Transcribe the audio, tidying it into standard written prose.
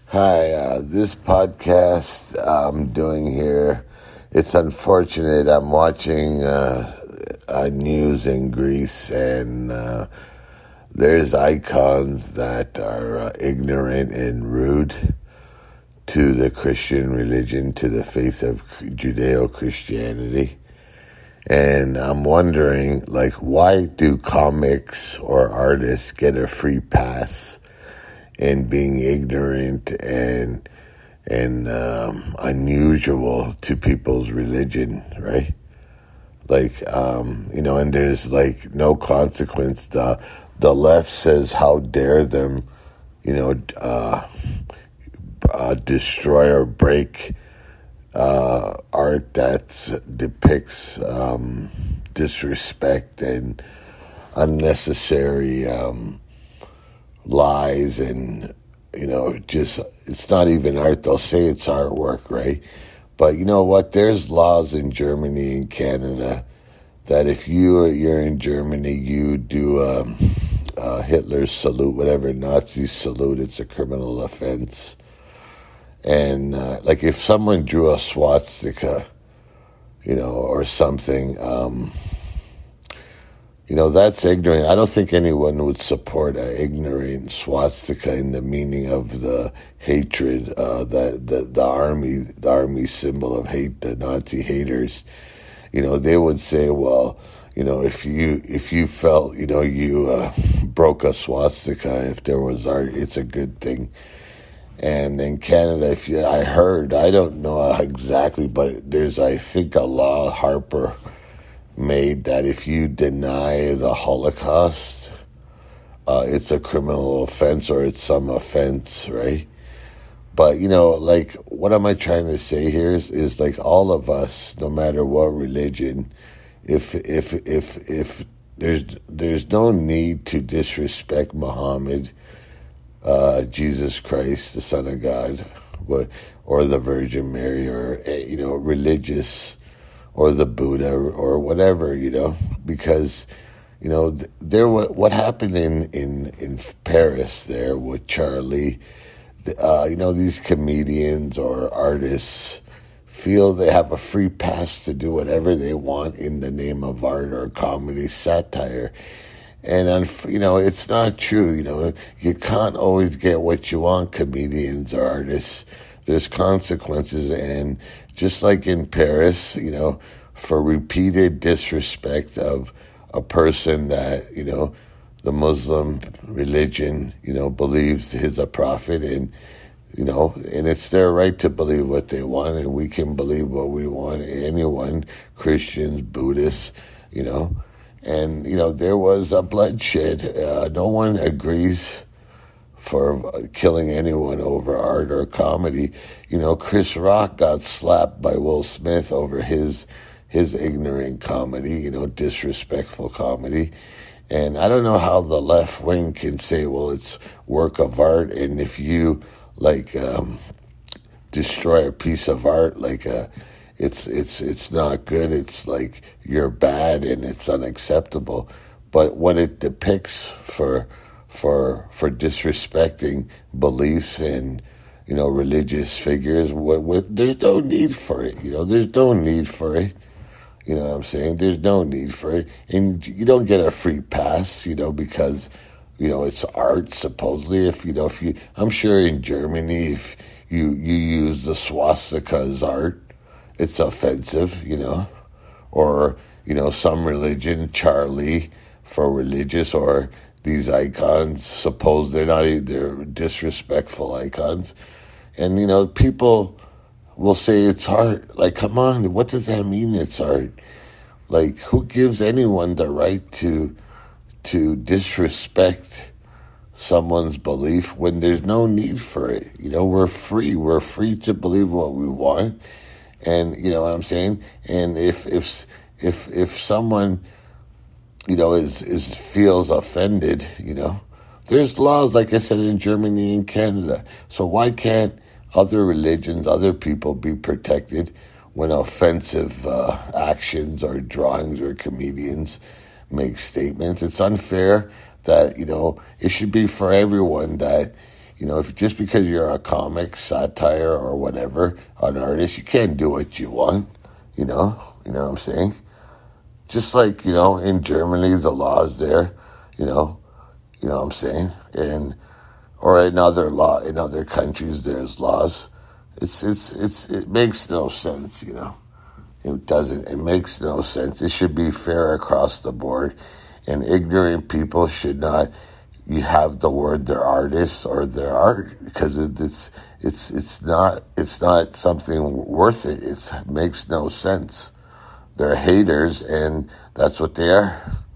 Hi, this podcast I'm doing here, it's unfortunate. I'm watching news in Greece, and there's icons that are ignorant and rude to the Christian religion, to the faith of Judeo-Christianity. And I'm wondering, why do comics or artists get a free pass in being ignorant and unusual to people's religion, right? And there's no consequence. The left says, how dare them, destroy or break art that depicts disrespect and unnecessary lies, and it's not even art. They'll say it's artwork, right? But you know what? There's laws in Germany and Canada that if you're in Germany, you do Hitler's salute, whatever Nazi salute, it's a criminal offense. And if someone drew a swastika, or something, that's ignorant. I don't think anyone would support an ignorant swastika in the meaning of the hatred, the army symbol of hate, the Nazi haters. They would say, well, if you felt, you broke a swastika, if there was art, it's a good thing. And in Canada, I heard, I don't know exactly, but there's, I think, a law Harper made that if you deny the Holocaust, it's a criminal offense, or it's some offense, right? But, what am I trying to say here is all of us, no matter what religion, if there's no need to disrespect Muhammad, Jesus Christ, the Son of God, or the Virgin Mary, or, religious, or the Buddha, or whatever, because, what happened in Paris there with Charlie, these comedians or artists feel they have a free pass to do whatever they want in the name of art or comedy, satire. And, it's not true, you can't always get what you want, comedians or artists. There's consequences, and just like in Paris, for repeated disrespect of a person that, the Muslim religion, believes is a prophet, and, and it's their right to believe what they want, and we can believe what we want, anyone, Christians, Buddhists, and, there was a bloodshed. No one agrees for killing anyone over art or comedy. Chris Rock got slapped by Will Smith over his ignorant comedy, disrespectful comedy. And I don't know how the left wing can say, well, it's work of art, and if you destroy a piece of art, it's not good, it's you're bad and it's unacceptable. But what it depicts for disrespecting beliefs and, religious figures, there's no need for it, there's no need for it. You know what I'm saying? There's no need for it. And you don't get a free pass, because, it's art, supposedly. I'm sure in Germany, if you use the swastika as art, it's offensive, or, some religion, Charlie for religious, or these icons, suppose they're disrespectful icons. And, people will say it's art. Come on, what does that mean it's art? Who gives anyone the right to disrespect someone's belief when there's no need for it? We're free. We're free to believe what we want. And you know what I'm saying? And if someone, feels offended, there's laws, like I said, in Germany and Canada. So why can't other religions, other people be protected when offensive actions or drawings or comedians make statements? It's unfair that, it should be for everyone that, You know, if just because you're a comic, satire, or whatever, an artist, you can't do what you want. You know what I'm saying? Just like, in Germany, the laws there, you know what I'm saying? Or in other countries, there's laws. It makes no sense, It doesn't. It makes no sense. It should be fair across the board, and ignorant people should not. You have the word their artist or their art because it's not something worth it. It makes no sense. They're haters, and that's what they are.